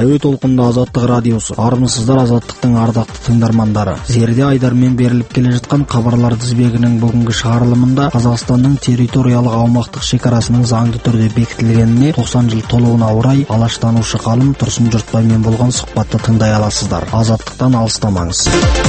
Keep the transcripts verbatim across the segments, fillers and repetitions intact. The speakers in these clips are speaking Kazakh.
Әуе толқында Азаттық радиосы. Армысыздар Азаттықтың ардақты тыңдармандары. Зерде айдармен беріліп келе жатқан хабарлар тізбегінің бүгінгі шығарылымында Қазақстанның территориялық аумақтық шекарасының заңды түрде бекітілгеніне тоқсан жыл толуына орай алаштанушы ғалым Тұрсын Жұртбаймен болған сұхбатты тыңдай аласыздар. Азаттықтан алыстамаңыз.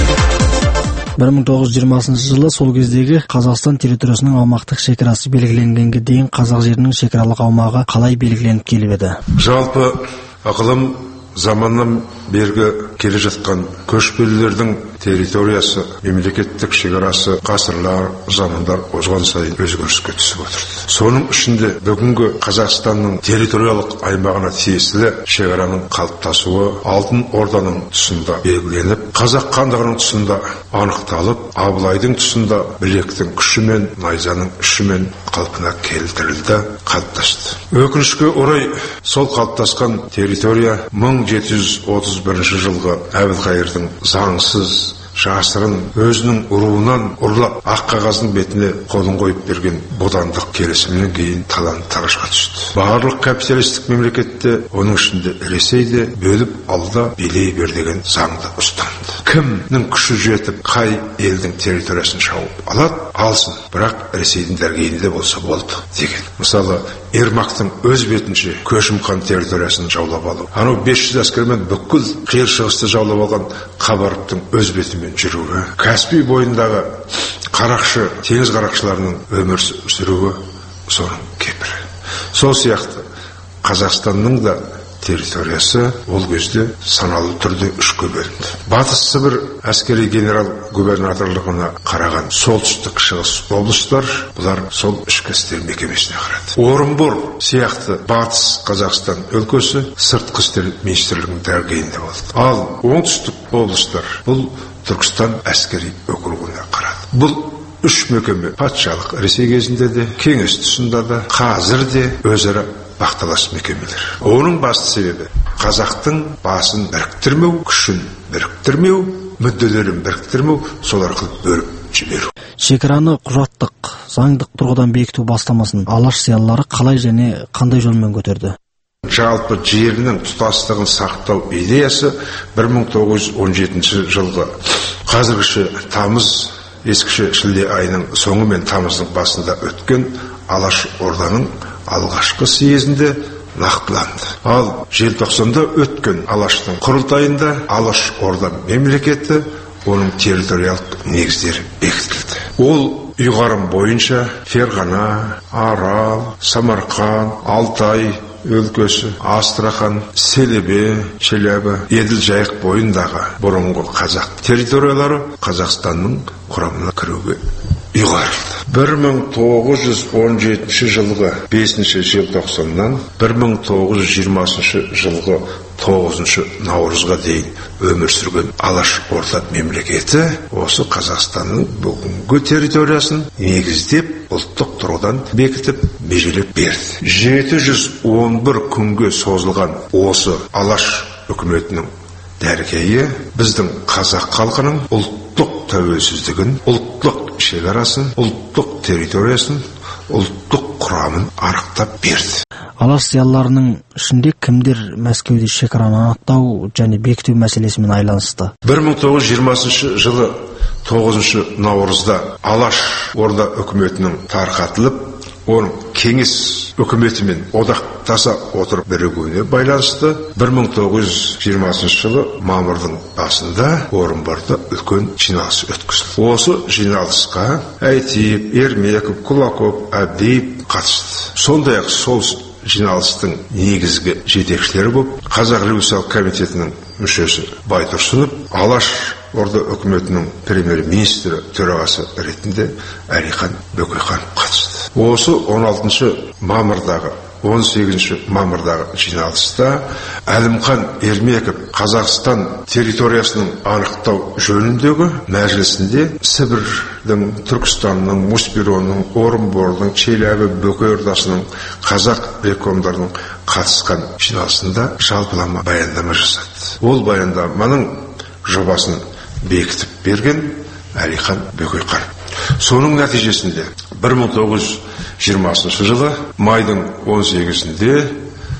бір мың тоғыз жүз жиырмасыншы жылы сол кездегі Қазақстан территориясының аумақтық шекарасы белгіленгенге дейін қазақ жерінің шекаралық аумағы қалай белгіленіп келіп еді? Жалпы ықылым заманнан бергі келе жатқан көшпелілердің территориясы, мемлекеттік шекарасы ғасырлар, замандар озған сайын өзгеріске түсіп отырды. Соның ішінде бүгінгі Қазақстанның территориялық аймағына тиесілі шекараның қалыптасуы Алтын Орданың тұсында белгіленіп, қазақ хандығының тұсында анықталып, Абылайдың тұсында білектің күшімен, найзаның үшімен қалпына келтірілді, қалыптасты. Өкінішке орай сол қалыптасқан территория мың жеті жүз отыз бірінші жылғы Әбілқайырдың заңсыз жасырын өзінің ұруынан ұрлап ақ қағаздың бетіне қолын қойып берген бодандық келісімнен кейін талан-таражға түсті. Барлық капиталистік мемлекетте, оның ішінде Ресейде бөліп алда билей бер деген заңды ұстанды. Кімнің күші жетіп, қай елдің территориясын шауып алады, алсын, бірақ Ресейдің дәргейінде болса болды деген. Мысалы, Ермактың өз бетінше Көшім-хан территориясын жаулап алу, анау бес жүз әскермен бүкіл қиыр шығысты жаулап алған Қабаровтың өз бетімен жүруі, Каспий бойындағы қарақшы, теңіз қарақшыларының өмір сүруі соның кепірі. Сол сияқты Қазақстанның да территориясы ол кезде саналы түрде үшке бөлінді. Батыс Сібір әскери генерал губернаторлығына қараған солтүстік шығыс облыстар, бұлар сол ішкі істер мекемесіне қарады. Орынбор сияқты батыс Қазақстан өлкесі сыртқы істер министрлігінің дәргейінде болды. Ал оңтүстік облыстар бұл Түркістан әскери округіне қарады. Бұл үш мекеме патшалық Ресей кезінде де, кеңес тұсында да, қазір де өзара бақталас мекемелер. Оның басты себебі қазақтың басын біріктірмеу, күшін біріктірмеу, мүдделерін біріктірмеу, сол арқылы бөліп жіберу. Шекараны құжаттық, заңдық тұрғыдан бекіту бастамасын алаш зиялылары қалай және қандай жолмен көтерді? Жалпы жерінің тұтастығын сақтау идеясы бір мың тоғыз жүз он жетінші жылғы қазіргіше тамыз, ескіше шілде айының соңы мен тамыздың басында өткен Алаш Орданың алғашқы съезінде нақтыланды. Ал желтоқсанда өткен Алаштың құрылтайында Алаш Орда мемлекеті, оның территориялық негіздері бекітілді. Ол ұйғарым бойынша Ферғана, Арал, Самарқан, Алтай өлкесі, Астрахан, Селебе, Челябі, Еділ Жайық бойындағы бұрынғы қазақ территориялары Қазақстанның құрамына кіруге ұйғарылды. бір мың тоғыз жүз он жетінші жылғы бесінші желтоқсаннан бір мың тоғыз жүз жиырмасыншы жылғы тоғызыншы наурызға дейін өмір сүрген Алаш Орда мемлекеті осы Қазақстанның бүгінгі территориясын негіздеп, ұлттық тұрғыдан бекітіп, межелеп берді. жеті жүз он бір күнге созылған осы Алаш үкіметінің дәргейі біздің қазақ халқының ұлттық тәуелсіздігін, ұлттық шекарасын, ұлттық территориясын, ұлттық құрамын арықтап берді. Алаш зиялыларының ішінде кімдер Мәскеуде шекараны анықтау және бекіту мәселесімен айланысты? бір мың тоғыз жүз жиырмасыншы жылы тоғызыншы наурызда Алаш Орда үкіметінің тарқатылып, оның кеңес үкіметімен одақтаса отырып бірігуіне байланысты бір мың тоғыз жүз жиырмасыншы жылы мамырдың басында Орынборда үлкен жиналыс өткізілді. Осы жиналысқа Әйтиев, Ермеков, Кулаков, Әбдиев қатысты. Сондай-ақ сол жиналыстың негізгі жетекшілері болып Қазақ революциялық комитетінің мүшесі Байтұрсынов, Алаш Орда үкіметінің премьер-министрі төрағасы ретінде Әлихан Бөкейханов қатысты. Осы он алтыншы мамырдағы, он сегізінші мамырдағы жиналыста Әлімхан Ермеков Қазақстан территориясының анықтау жөніндегі мәжілісінде Сібірдің, Түркістанның, Муспиронның, Орынбордың, Челябі, Бөкей Ордасының, қазақ рекомдарының қатысқан жиналысында жалпылама баяндама жасады. Ол баяндаманың жобасын бекітіп берген Әлихан Бөкейханов. Соның нәтижесінде бір мың тоғыз жүз жиырмасыншы жылы майдың он сегізінде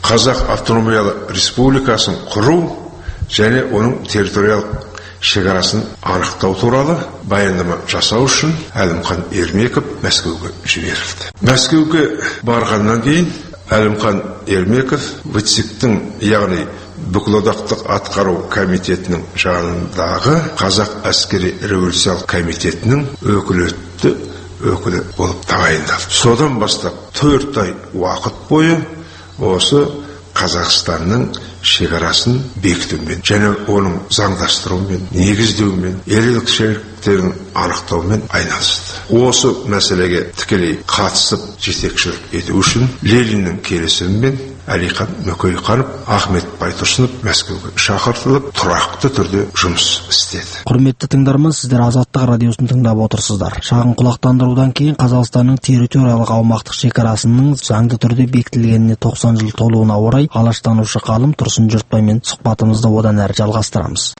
Қазақ автономиялы республикасын құру және оның территориялық шекарасын анықтау туралы баяндама жасау үшін Әлімхан Ермеков Мәскеуге жіберілді. Мәскеуге барғаннан кейін Әлімхан Ермеков ВЦИК-тің, яғни бүкілодақтық атқару комитетінің жанындағы Қазақ әскери революциялық комитетінің өкілетті өкілі болып тағайындалды. Содан бастап төрт ай уақыт бойы осы Қазақстанның шекарасын бекітумен және оның заңдастырумен, негіздеумен, ерекшеліктерін анықтаумен айналысты. Осы мәселеге тікелей қатысып жетекшілік ету үшін Лениннің келісімімен Әлихан Бөкейханов, Ахмет Байтұрсынов Мәскеуге шақыртылып, тұрақты түрде жұмыс істеді. Құрметті тыңдарман, сіздер Азаттық радиосын тыңдап отырсыздар. Шағын құлақтандырудан кейін Қазақстанның территориялық аумақтық шекарасының заңды түрде бекітілгеніне тоқсан жыл толуына орай алаштанушы ғалым Тұрсын Жұртбаймен сұхбатымызды одан әрі жалғастырамыз.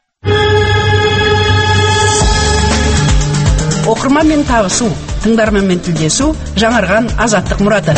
Оқырманмен табысу, тыңдарманмен тілдесу, жаңарған азаттық мұраты.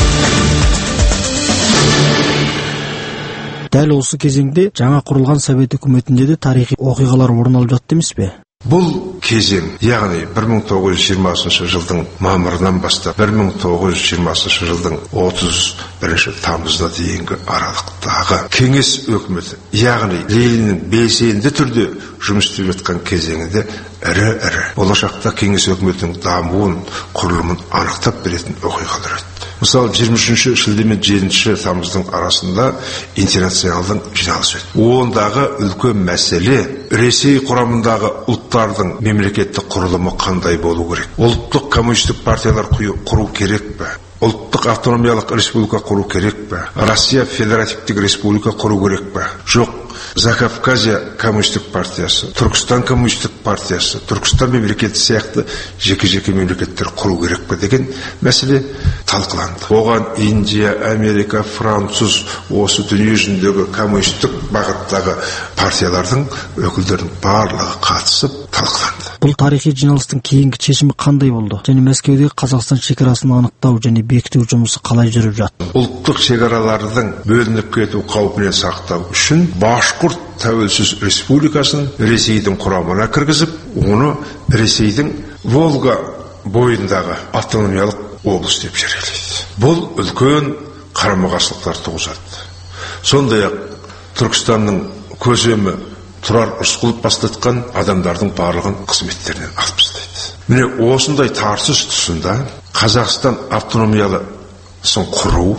Дәл осы кезеңде жаңа құрылған Совет үкіметінде де тарихи оқиғалар орын алып жатты емес пе? Бұл кезең, яғни бір мың тоғыз жүз жиырмасыншы жылдың мамырынан бастап бір мың тоғыз жүз жиырмасыншы жылдың отыз бірінші тамызына дейінгі аралықтағы кеңес өкіметі, яғни Лениннің белсенді түрде жұмыс істеп жатқан кезеңінде ірі-ірі болашақта кеңес өкіметінің дамуын, құрылымын анықтап беретін оқиғалар өтті. Мысалы, жиырма үшінші шілде мен жетінші тамыздың арасында интернационалдың жиналысы өтті. Ондағы үлкен мәселе Ресей құрамындағы ұлттардың мемлекеттік құрылымы қандай болу керек? Ұлттық коммунистік партиялар құру керек пе? Ұлттық автономиялық республика құру керек пе? Россия федеративтік республика құру керек пе? Жоқ. Закавказия коммунистік партиясы, Түркістан коммунистік партиясы, Түркістан мемлекеті сияқты жеке-жеке мемлекеттер құру керек пе деген мәселе талқыланды. Оған Индия, Америка, Француз, осы дүние жүзіндегі коммунистік бағыттағы партиялардың өкілдерінің барлығы қатысып талқыланды. Бұл тарихи жиналыстың кейінгі шешімі қандай болды? Және Мәскеудегі Қазақстан шекарасын анықтау және бекіту жұмысы қалай жүріп жатты? Ұлттық шекаралардың бөлініп кету қаупінен сақтау үшін Башқұрт тәуелсіз республикасын Ресейдің құрамына кіргізіп, оны Ресейдің Волга бойындағы автономиялық облыс деп жариялайды. Бұл үлкен қарама-қарсылықтар туғызады. Сондай-ақ Түркістанның көсемі Тұрар Рысқұлов бастатқан адамдардың барлығын қызметтерінен алып тастайды. Міне осындай тартыс тұсында Қазақстан автономиялысын құру,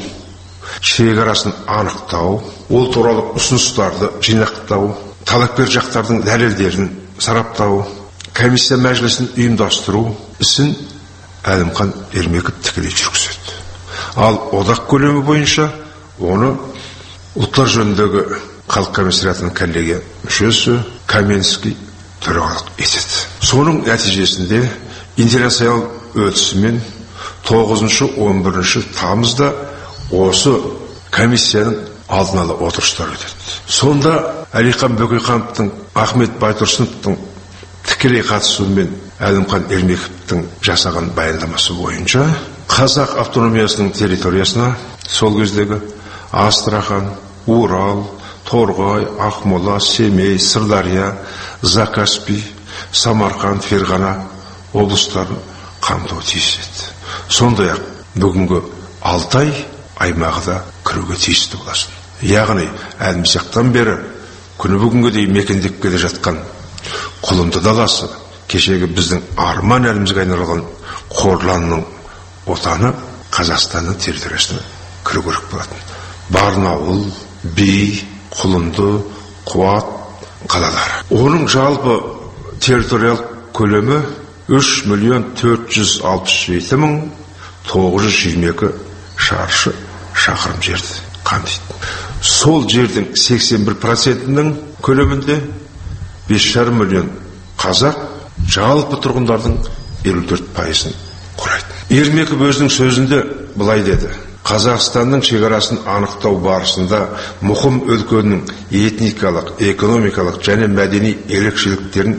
шекарасын анықтау, ол туралы ұсыныстарды жинақтау, талапкер жақтардың дәлелдерін сараптау, комиссия мәжілісін ұйымдастыру ісін Әлімхан Ермеков тікелей жүргізеді. Ал одақ көлемі бойынша оны ұлттар жөніндегі халық комиссариатының коллегия мүшесі Каменский төрағалық етеді. Соның нәтижесінде интернационал өтісімен тоғызыншы он бірінші тамызда осы комиссияның алдын ала отырыстары өтеді. Сонда Әлихан Бөкейхановтың, Ахмет Байтұрсыновтың тікелей қатысуымен Әлімхан Ермековтің жасаған баяндамасы бойынша Қазақ автономиясының территориясына сол кездегі Астрахан, Урал, Торғай, Ақмола, Семей, Сырдария, Закаспий, Самарқан, Ферғана облыстарын қамтуы тиіс еді. Сондай-ақ бүгінгі Алтай аймағы да кіруге тиісті боласын. Яғни әлмісақтан бері күні бүгінге дейін мекендеп келе жатқан Құлынды даласы, кешегі біздің арман әлімізге айналған Қорланның отаны Қазақстанның территориясына кіру керек болатын. Барнауыл, Бей, Құлынды, Қуат қалалары. Оның жалпы территориялық көлемі үш миллион төрт жүз алпыс жеті мың тоғыз жүз жиырма екі шаршы шақырым жерді қамтиды. Сол жердің сексен бір процентінің көлемінде бес жарым миллион қазақ, жалпы тұрғындардың елу төрт пайызын құрайды. Ермеков өзінің сөзінде былай деді: Қазақстанның шекарасын анықтау барысында мұқым өлкенің этникалық, экономикалық және мәдени ерекшеліктерін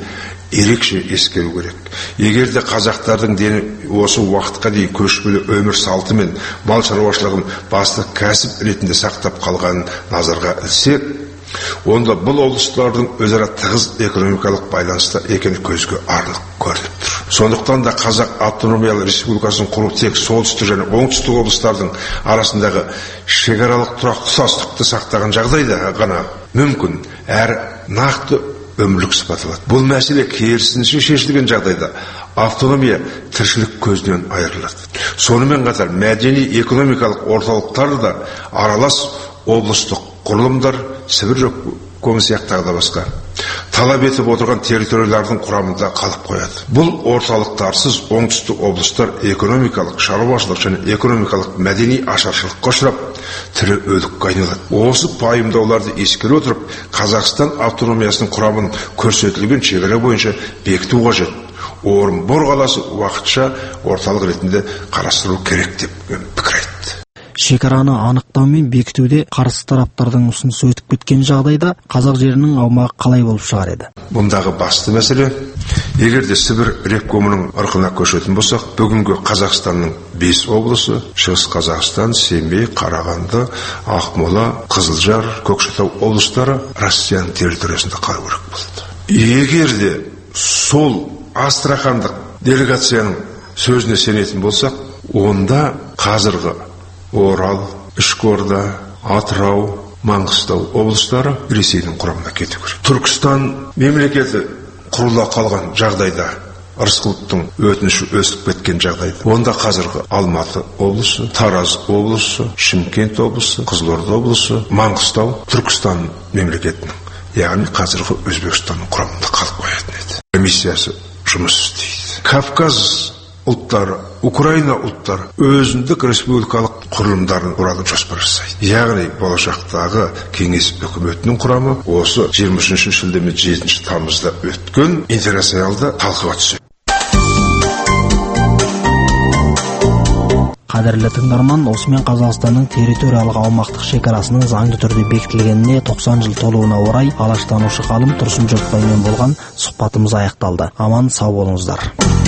ерекше ескеру керек. Егер де қазақтардың дені осы уақытқа дейін көшпелі өмір салты мен мал шаруашылығын басты кәсіп ретінде сақтап қалғанын назарға ілсек, онда бұл облыстардың өзара тығыз экономикалық байланыста екені көзге анық көрініп тұр. Сондықтан да Қазақ автономиялы республикасын құру тек солтүстік және оңтүстік облыстардың арасындағы шекаралық тұрақтылықты сақтаған жағдайда ғана мүмкін, әрі нақты өмірлік сипаталады. Бұл мәселе керісінше шешілген жағдайда автономия тіршілік көзінен айырылады. Сонымен қатар мәдени экономикалық орталықтар да аралас облыстық құрылымдар, Сібір көмі сияқты да басқа талап етіп отырған территориялардың құрамында қалып қояды. Бұл орталықтарсыз оңтүстік облыстар экономикалық, шаруашылық және экономикалық мәдени ашаршылыққа ұшырап, тірі өлікке айналады. Осы пайымдауларды ескере отырып, Қазақстан автономиясының құрамын көрсетілген шекара бойынша бекіту қажет. Орынбор қаласы уақытша орталық ретінде қарастырылу керек деп пікір айтты. Шекараны анықтау мен бекітуде қарсы тараптардың ұсынысы өтіп кеткен жағдайда қазақ жерінің аумағы қалай болып шығар еді? Бұндағы басты мәселе, егер де Сібір ревкомының ырқына көшетін болсақ, бүгінгі Қазақстанның бес облысы, Шығыс Қазақстан, Семей, Қарағанды, Ақмола, Қызылжар, Көкшетау облыстары Россияның территориясында қалу керек болды. Егер де сол астрахандық делегацияның сөзіне сенетін болсақ, онда қазіргі Орал, Үшкорда, Атырау, Маңғыстау облыстары Ресейдің құрамына кету керек. Түркістан мемлекеті құрыла қалған жағдайда, Рысқұловтың өтініші өсіп кеткен жағдайда, онда қазіргі Алматы облысы, Тараз облысы, Шымкент облысы, Қызылорда облысы, Маңғыстау Түркістан мемлекетінің, яғни қазіргі Өзбекстанның құрамында қалып қоятын еді. Комиссиясы жұмыс істейді. Кавказ ұлттары, Украина ұлттары өзіндік республикалық құрылымдарын құратын жоспар жасайды. Яғни болашақтағы кеңес үкіметінің құрамы осы жиырма үшінші шілде мен жетінші тамызда өткен интернационалда талқыға түседі. Қадірлі тыңдарман, осымен Қазақстанның территориялық аумақтық шекарасының заңды түрде бекітілгеніне тоқсан жыл толуына орай алаштанушы ғалым Тұрсын Жұртбаймен болған сұхбатымыз аяқталды. Аман сау болыңыздар.